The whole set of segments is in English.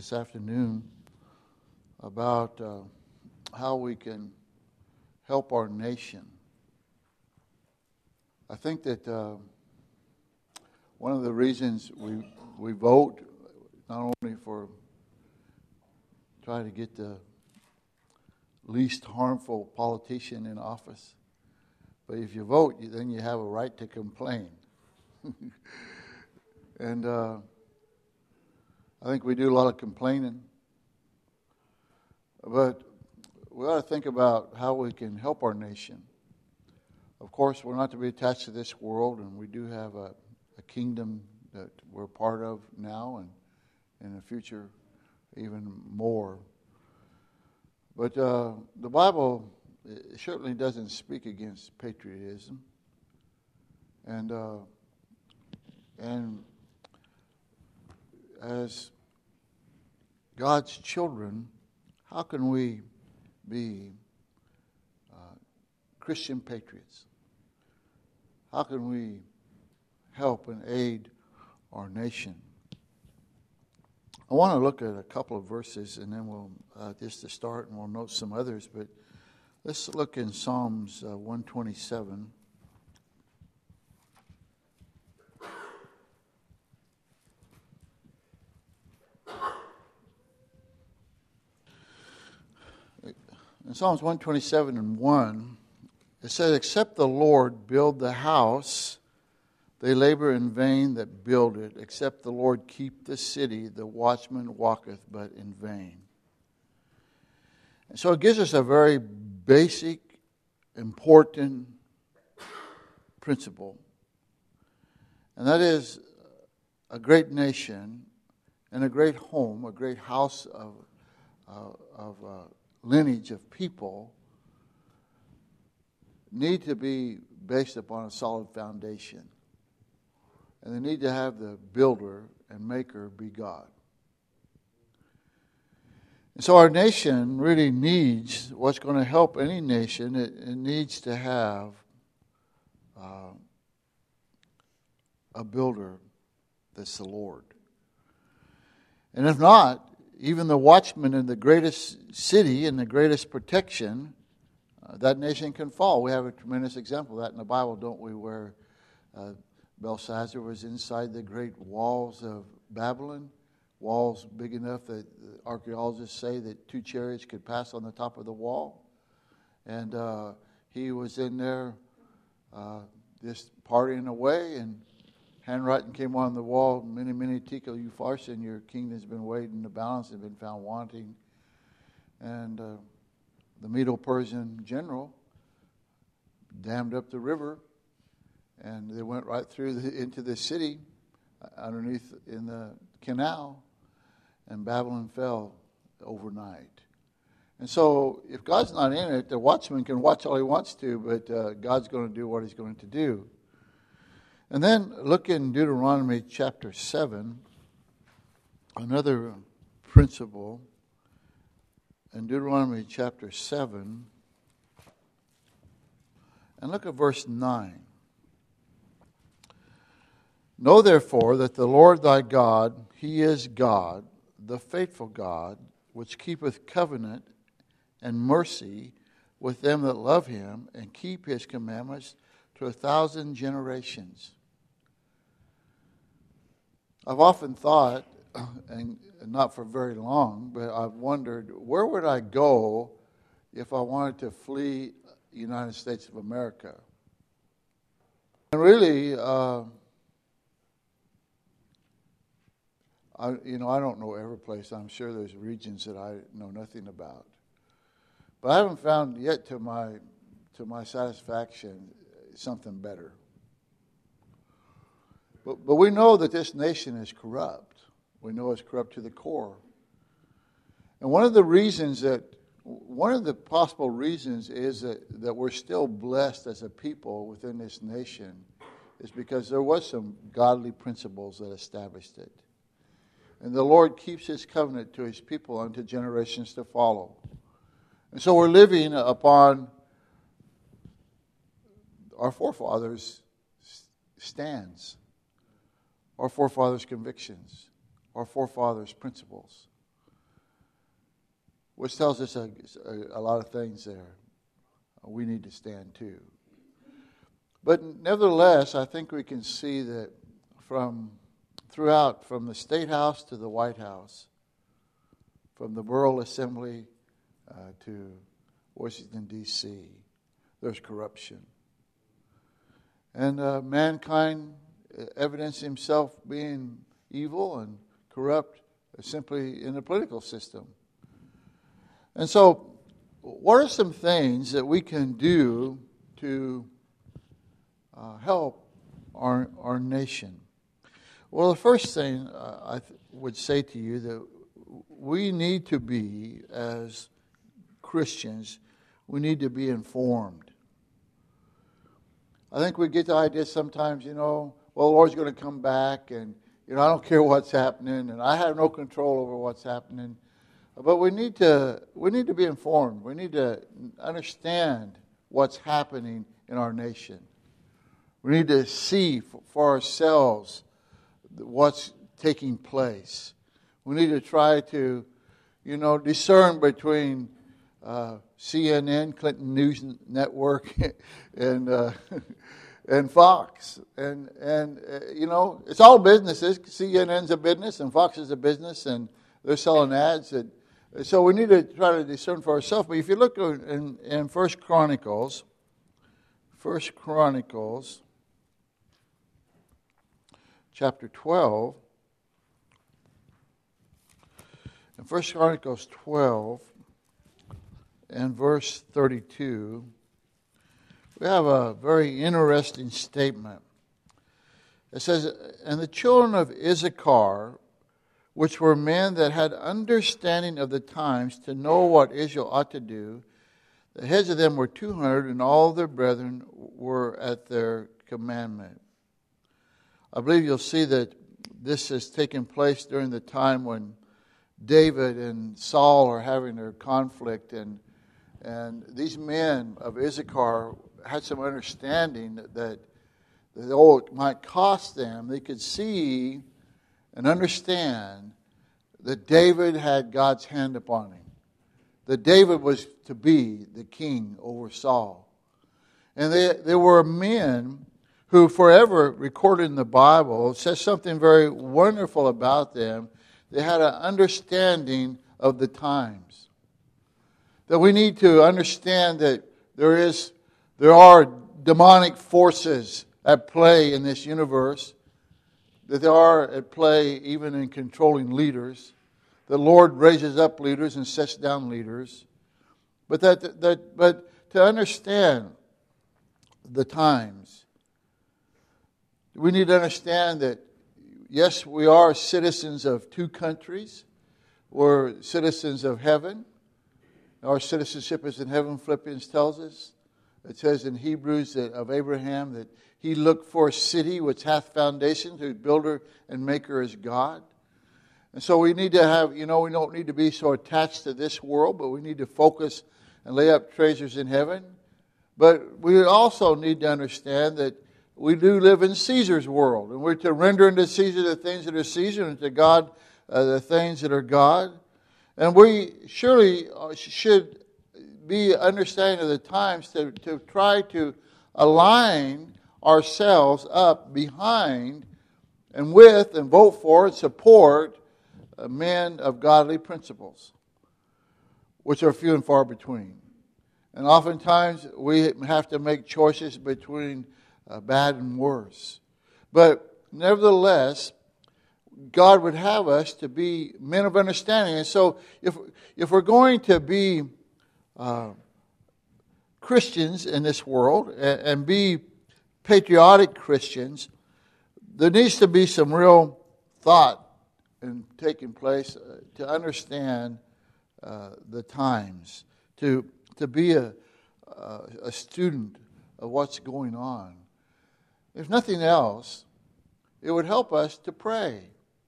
this afternoon about how we can help our nation. I think that one of the reasons we vote, not only for trying to get the least harmful politician in office, but if you vote, then you have a right to complain. And I think we do a lot of complaining. But we ought to think about how we can help our nation. Of course, we're not to be attached to this world, and we do have a kingdom that we're part of now and in the future even more. But the Bible certainly doesn't speak against patriotism. And as God's children, how can we be Christian patriots? How can we help and aid our nation? I want to look at a couple of verses, and then we'll just to start, and we'll note some others. But let's look in Psalms 127. In Psalms 127 and 1, it says, "Except the Lord build the house, they labor in vain that build it. Except the Lord keep the city, the watchman walketh but in vain." And so it gives us a very basic, important principle. And that is a great nation and a great home, a great house of lineage of people need to be based upon a solid foundation. And they need to have the builder and maker be God. And so our nation really needs, what's going to help any nation, it needs to have a builder that's the Lord. And if not, even the watchman in the greatest city and the greatest protection, that nation can fall. We have a tremendous example of that in the Bible, don't we, where Belshazzar was inside the great walls of Babylon, walls big enough that archaeologists say that 2 chariots could pass on the top of the wall. And he was in there just partying away, and handwriting came on the wall, "Mene, mene, tekel upharsin, your kingdom has been weighed in the balance and been found wanting." And the Medo-Persian general dammed up the river, and they went right through into the city, underneath in the canal, and Babylon fell overnight. And so if God's not in it, the watchman can watch all he wants to, but God's going to do what he's going to do. And then look in Deuteronomy chapter 7, another principle. In Deuteronomy chapter 7, and look at verse 9. "Know therefore that the Lord thy God, He is God, the faithful God, which keepeth covenant and mercy with them that love Him, and keep His commandments to 1,000 generations." I've often thought, and not for very long, but I've wondered, where would I go if I wanted to flee the United States of America? And really, I don't know every place. I'm sure there's regions that I know nothing about. But I haven't found yet, to my satisfaction, something better. But we know that this nation is corrupt. We know it's corrupt to the core. And one of the possible reasons is that we're still blessed as a people within this nation is because there was some godly principles that established it. And the Lord keeps His covenant to His people unto generations to follow. And so we're living upon our forefathers' stands, our forefathers' convictions, our forefathers' principles. which tells us a lot of things there. We need to stand too. But nevertheless, I think we can see that from the State House to the White House, from the Borough Assembly to Washington, D.C., there's corruption. And mankind evidenced himself being evil and corrupt simply in the political system. And so, what are some things that we can do to help our nation? Well, the first thing I would say to you that we need to be, as Christians, we need to be informed. I think we get the idea sometimes, well, the Lord's going to come back and, I don't care what's happening and I have no control over what's happening. But we need to be informed. We need to understand what's happening in our nation. We need to see for ourselves what's taking place. We need to try to, discern between CNN, Clinton News Network, and Fox, and it's all businesses. CNN's a business, and Fox is a business, and they're selling ads. So we need to try to discern for ourselves. But if you look in 1 Chronicles, chapter 12, in 1 Chronicles 12 and verse 32, we have a very interesting statement. It says, "And the children of Issachar, which were men that had understanding of the times to know what Israel ought to do, the heads of them were 200, and all their brethren were at their commandment." I believe you'll see that this has taken place during the time when David and Saul are having their conflict, and these men of Issachar had some understanding that though it might cost them, they could see and understand that David had God's hand upon him. That David was to be the king over Saul. And they were men who forever recorded in the Bible, says something very wonderful about them. They had an understanding of the times. That we need to understand that there are demonic forces at play in this universe, that they are at play even in controlling leaders. The Lord raises up leaders and sets down leaders. But to understand the times, we need to understand that, yes, we are citizens of two countries. We're citizens of heaven. Our citizenship is in heaven, Philippians tells us. It says in Hebrews that of Abraham that he looked for a city which hath foundations, whose builder and maker is God. And so we need to have, we don't need to be so attached to this world, but we need to focus and lay up treasures in heaven. But we also need to understand that we do live in Caesar's world, and we're to render unto Caesar the things that are Caesar, and to God the things that are God. And we surely should be understanding of the times to try to align ourselves up behind and with and vote for and support men of godly principles, which are few and far between. And oftentimes we have to make choices between bad and worse. But nevertheless, God would have us to be men of understanding. And so if we're going to be Christians in this world and be patriotic Christians, there needs to be some real thought and taking place to understand the times, to be a student of what's going on. If nothing else, it would help us to pray.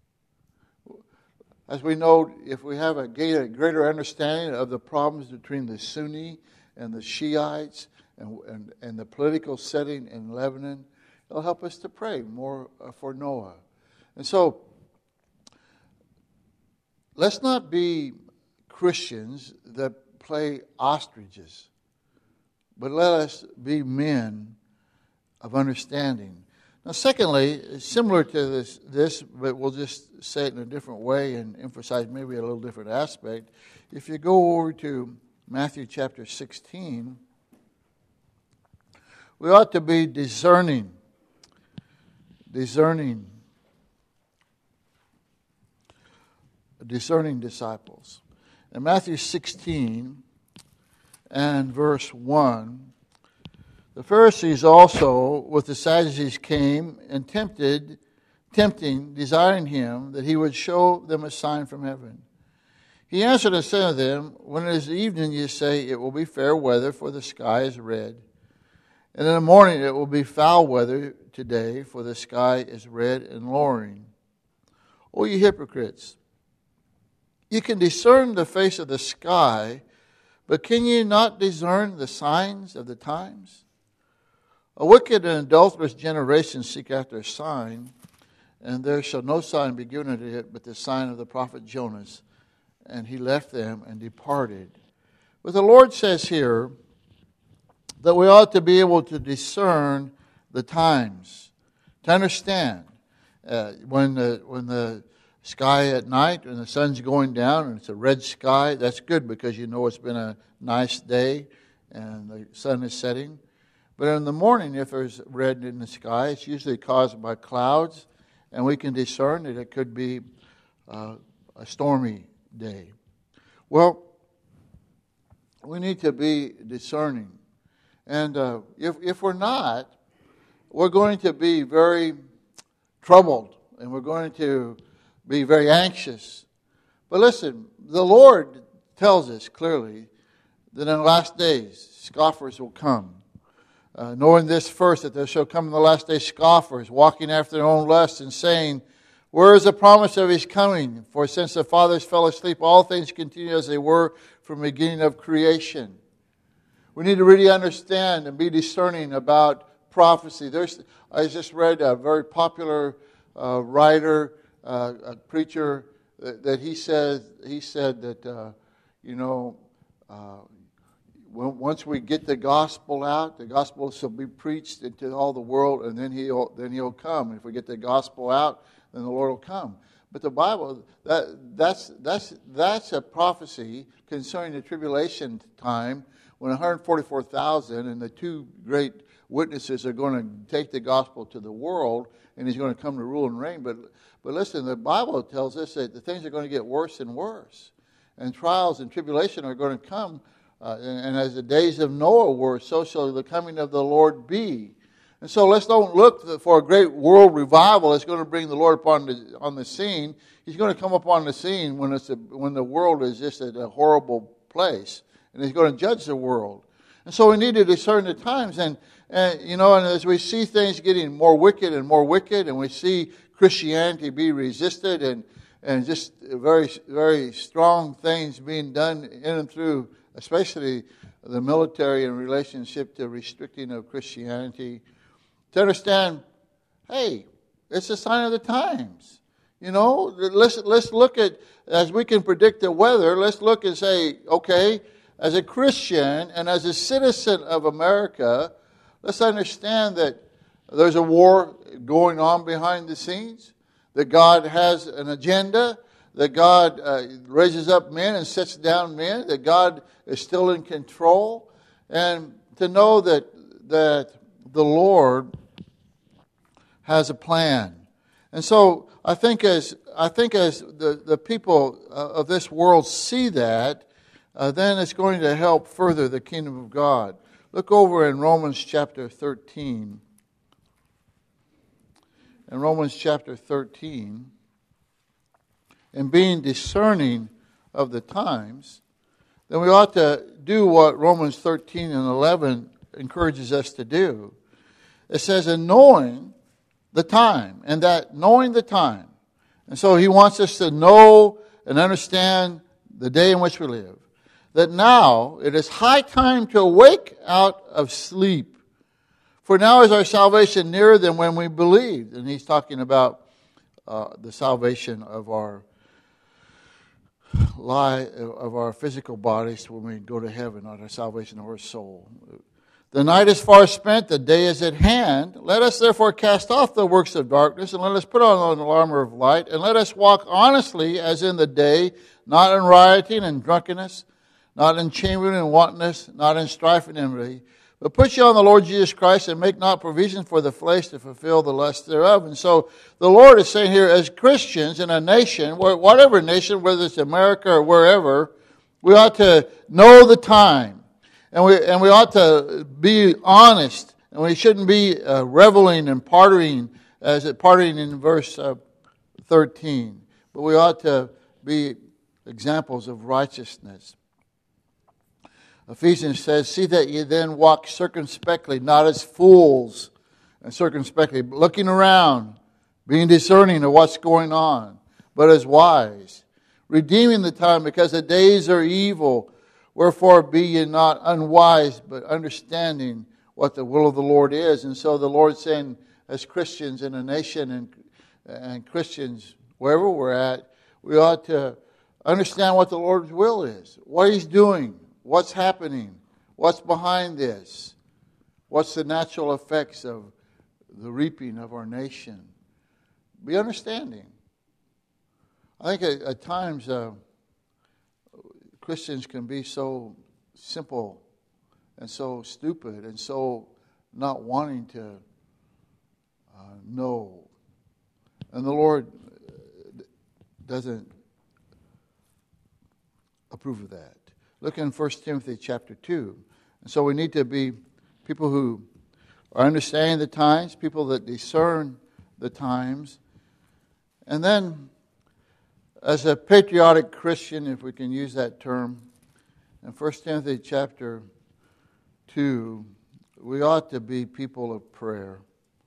As we know, if we have a greater understanding of the problems between the Sunni and the Shiites and the political setting in Lebanon, it'll help us to pray more for Noah. And so, let's not be Christians that play ostriches, but let us be men of understanding. Now, secondly, similar to this, but we'll just say it in a different way and emphasize maybe a little different aspect. If you go over to Matthew chapter 16, we ought to be discerning disciples. In Matthew 16 and verse 1, the Pharisees also with the Sadducees came and tempting, desiring him that he would show them a sign from heaven. He answered and said to them, when it is evening, you say, it will be fair weather, for the sky is red. And in the morning it will be foul weather today, for the sky is red and lowering. O you hypocrites, you can discern the face of the sky, but can you not discern the signs of the times? A wicked and adulterous generation seek after a sign, and there shall no sign be given unto it but the sign of the prophet Jonas. And he left them and departed. But the Lord says here that we ought to be able to discern the times, to understand when the sky at night, when the sun's going down and it's a red sky, that's good because you know it's been a nice day and the sun is setting. But in the morning, if there's red in the sky, it's usually caused by clouds, and we can discern that it could be a stormy day. Well, we need to be discerning. And if we're not, we're going to be very troubled, and we're going to be very anxious. But listen, the Lord tells us clearly that in the last days, scoffers will come. Knowing this first, that there shall come in the last day scoffers, walking after their own lusts, and saying, where is the promise of his coming? For since the fathers fell asleep, all things continue as they were from the beginning of creation. We need to really understand and be discerning about prophecy. I just read a very popular writer, a preacher, that he said that, once we get the gospel out, the gospel shall be preached into all the world, and then he'll come. If we get the gospel out, then the Lord will come. But the Bible, that's a prophecy concerning the tribulation time when 144,000 and the two great witnesses are going to take the gospel to the world, and he's going to come to rule and reign. But listen, the Bible tells us that the things are going to get worse and worse, and trials and tribulation are going to come. And as the days of Noah were, so shall the coming of the Lord be. And so let's don't look for a great world revival that's going to bring the Lord on the scene. He's going to come upon the scene when the world is just at a horrible place, and he's going to judge the world. And so we need to discern the times, and as we see things getting more wicked, and we see Christianity be resisted, and just very, very strong things being done in and through, especially the military in relationship to restricting of Christianity, to understand, hey, it's a sign of the times. Let's look at, as we can predict the weather, let's look and say, okay, as a Christian and as a citizen of America, let's understand that there's a war going on behind the scenes, that God has an agenda, that God raises up men and sets down men, that God is still in control, and to know that the Lord has a plan. And so I think as the people of this world see that, then it's going to help further the kingdom of God. Look over in Romans chapter 13. In Romans chapter 13, and being discerning of the times, then we ought to do what Romans 13 and 11 encourages us to do. It says, and knowing the time, and that knowing the time. And so he wants us to know and understand the day in which we live. That now it is high time to awake out of sleep. For now is our salvation nearer than when we believed. And he's talking about the salvation of our lie of our physical bodies when we go to heaven, not our salvation of our soul. The night is far spent, the day is at hand. Let us therefore cast off the works of darkness, and let us put on the armor of light, and let us walk honestly as in the day, not in rioting and drunkenness, not in chambering and wantonness, not in strife and envy. But put you on the Lord Jesus Christ, and make not provision for the flesh to fulfill the lust thereof. And so the Lord is saying here, as Christians in a nation, whatever nation, whether it's America or wherever, we ought to know the time. And we ought to be honest, and we shouldn't be reveling and partying, partying in verse 13. But we ought to be examples of righteousness. Ephesians says, "See that ye then walk circumspectly, not as fools," and circumspectly, looking around, being discerning of what's going on, but as wise, redeeming the time, because the days are evil. Wherefore be ye not unwise, but understanding what the will of the Lord is. And so the Lord's saying, as Christians in a nation and Christians wherever we're at, we ought to understand what the Lord's will is, what He's doing, what's happening, what's behind this, what's the natural effects of the reaping of our nation. Be understanding. I think at times Christians can be so simple and so stupid and so not wanting to know. And the Lord doesn't approve of that. Look in 1 Timothy chapter 2. And so we need to be people who are understanding the times, people that discern the times. And then, as a patriotic Christian, if we can use that term, in 1 Timothy chapter 2, we ought to be people of prayer.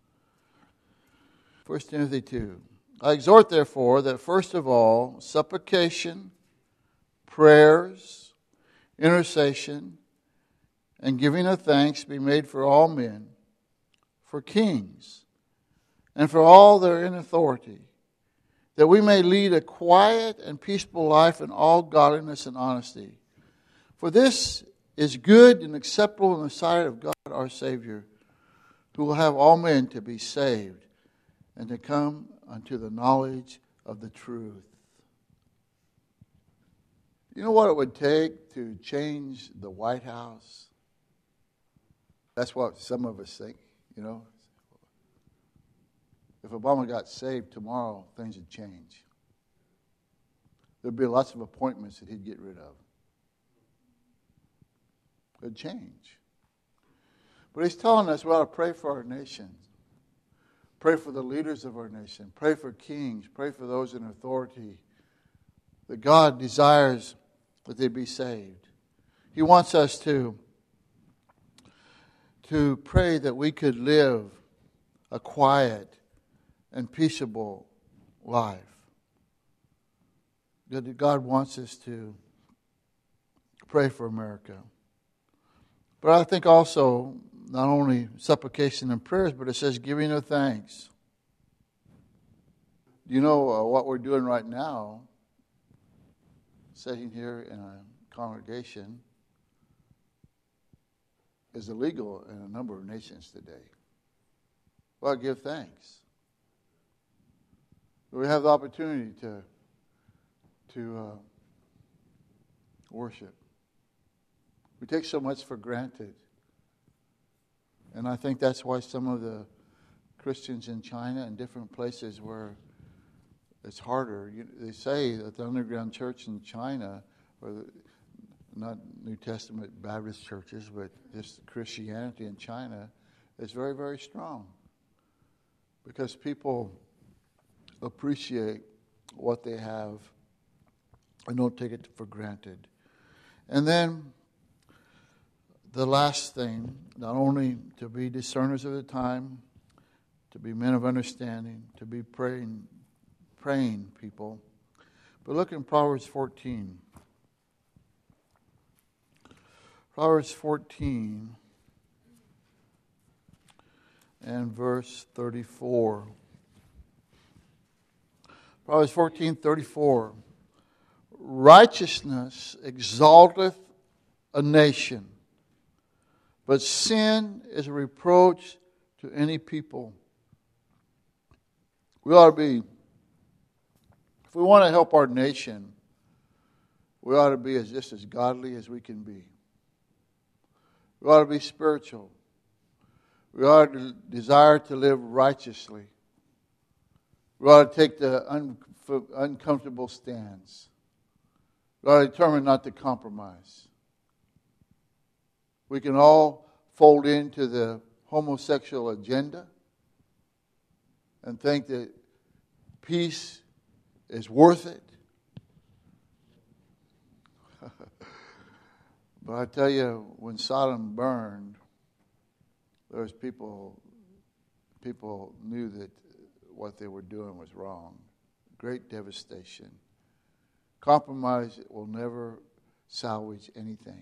1 Timothy 2. I exhort, therefore, that first of all, supplication, prayers, intercession, and giving of thanks be made for all men, for kings, and for all that are in authority, that we may lead a quiet and peaceable life in all godliness and honesty. For this is good and acceptable in the sight of God our Savior, who will have all men to be saved and to come unto the knowledge of the truth. You know what it would take to change the White House? That's what some of us think, you know. If Obama got saved tomorrow, things would change. There'd be lots of appointments that he'd get rid of. It'd change. But he's telling us we ought to pray for our nation. Pray for the leaders of our nation. Pray for kings. Pray for those in authority. That God desires that they be saved. He wants us to pray that we could live a quiet and peaceable life. That God wants us to pray for America. But I think also, not only supplication and prayers, but it says giving of thanks. You know what we're doing right now, sitting here in a congregation, is illegal in a number of nations today. Well, give thanks. We have the opportunity to worship. We take so much for granted. And I think that's why some of the Christians in China and different places where it's harder. They say that the underground church in China, or not New Testament Baptist churches, but just Christianity in China, is very, very strong. Because people appreciate what they have and don't take it for granted. And then the last thing, not only to be discerners of the time, to be men of understanding, to be praying people, but look in Proverbs 14. Proverbs 14 and verse 34. Proverbs 14:34. righteousness exalteth a nation, but sin is a reproach to any people. We ought to be, if we want to help our nation, we ought to be just as godly as we can be. We ought to be spiritual. We ought to desire to live righteously. We ought to take the uncomfortable stance. We ought to determine not to compromise. We can all fold into the homosexual agenda and think that peace is worth it. But I tell you, when Sodom burned, there was people knew that what they were doing was wrong. Great devastation. Compromise will never salvage anything.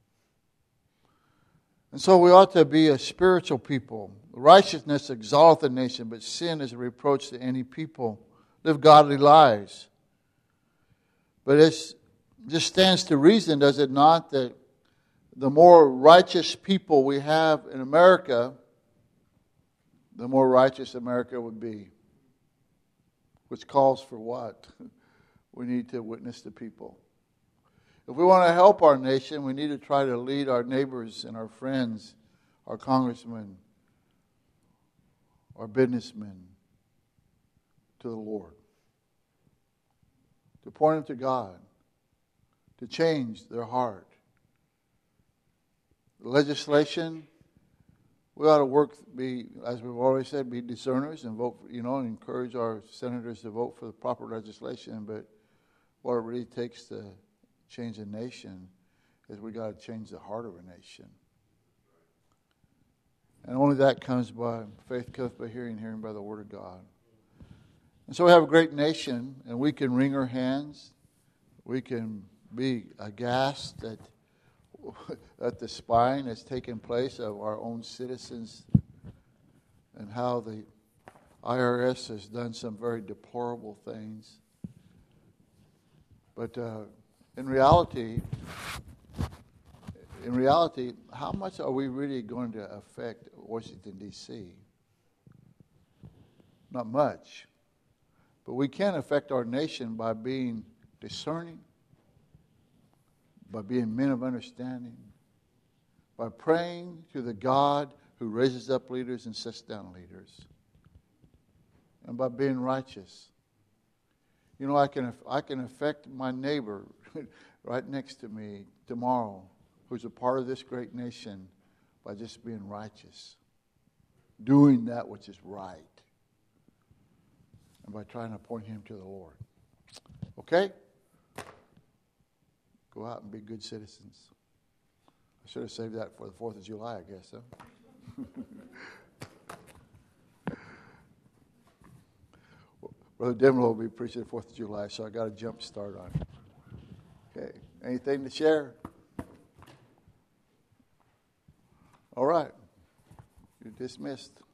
And so we ought to be a spiritual people. Righteousness exalteth a nation, but sin is a reproach to any people. Live godly lives. But it just stands to reason, does it not, that the more righteous people we have in America, the more righteous America would be. Which calls for what? We need to witness to people. If we want to help our nation, we need to try to lead our neighbors and our friends, our congressmen, our businessmen to the Lord. To point them to God. To change their heart. The legislation, we ought to as we've always said, be discerners and vote, and encourage our senators to vote for the proper legislation. But what it really takes to change a nation is we got to change the heart of a nation. And only that comes by faith cometh by hearing, hearing by the word of God. And so we have a great nation, and we can wring our hands. We can be aghast at the spying that's taken place of our own citizens and how the IRS has done some very deplorable things. But in reality, how much are we really going to affect Washington, D.C.? Not much. But we can affect our nation by being discerning, by being men of understanding, by praying to the God who raises up leaders and sets down leaders, and by being righteous. I can affect my neighbor right next to me tomorrow, who's a part of this great nation, by just being righteous, doing that which is right, and by trying to point him to the Lord. Okay? Go out and be good citizens. I should have saved that for the 4th of July, I guess, huh? Brother Demlo will be preaching the 4th of July, so I got a jump start on it. Okay. Anything to share? All right. You're dismissed.